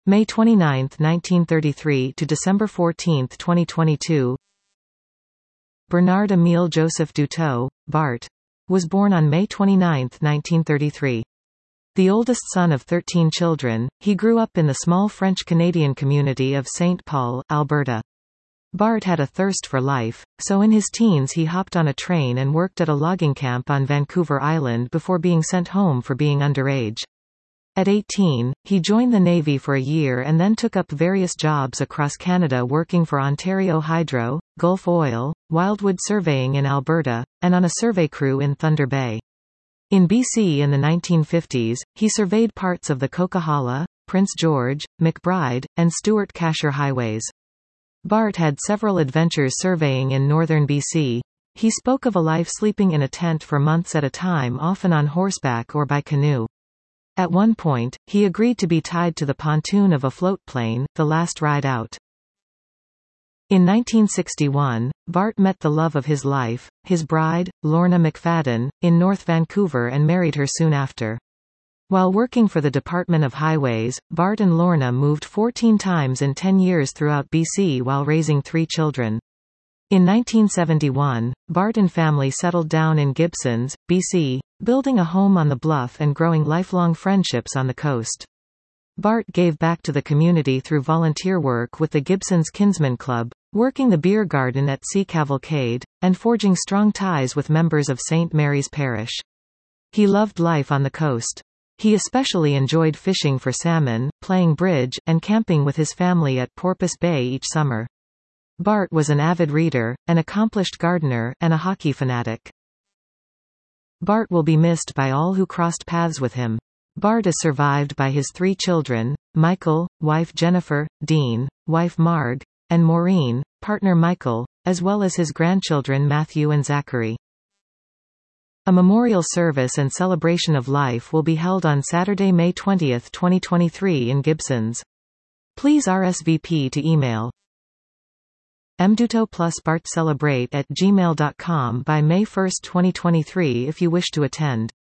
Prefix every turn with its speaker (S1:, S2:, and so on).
S1: May 29, 1933 to December 14, 2022. Bernard Émile Joseph Duteau, Bart, was born on May 29, 1933. The oldest son of 13 children, he grew up in the small French-Canadian community of St. Paul, Alberta. Bart had a thirst for life, so in his teens he hopped on a train and worked at a logging camp on Vancouver Island before being sent home for being underage. At 18, he joined the Navy for a year and then took up various jobs across Canada working for Ontario Hydro, Gulf Oil, Wildwood Surveying in Alberta, and on a survey crew in Thunder Bay. In BC in the 1950s, he surveyed parts of the Coquihalla, Prince George, McBride, and Stuart Casher highways. Bart had several adventures surveying in northern BC. He spoke of a life sleeping in a tent for months at a time, often on horseback or by canoe. At one point, he agreed to be tied to the pontoon of a float plane, the last ride out. In 1961, Bart met the love of his life, his bride, Lorna McFadden, in North Vancouver and married her soon after. While working for the Department of Highways, Bart and Lorna moved 14 times in 10 years throughout BC while raising 3 children. In 1971, Bart and family settled down in Gibsons, BC, building a home on the bluff and growing lifelong friendships on the coast. Bart gave back to the community through volunteer work with the Gibsons Kinsman Club, working the beer garden at Sea Cavalcade, and forging strong ties with members of St. Mary's Parish. He loved life on the coast. He especially enjoyed fishing for salmon, playing bridge, and camping with his family at Porpoise Bay each summer. Bart was an avid reader, an accomplished gardener, and a hockey fanatic. Bart will be missed by all who crossed paths with him. Bart is survived by his 3 children, Michael, wife Jennifer, Dean, wife Marg, and Maureen, partner Michael, as well as his grandchildren Matthew and Zachary. A memorial service and celebration of life will be held on Saturday, May 20, 2023 in Gibsons. Please RSVP to email mduteau+bartcelebrate@gmail.com by May 1, 2023 if you wish to attend.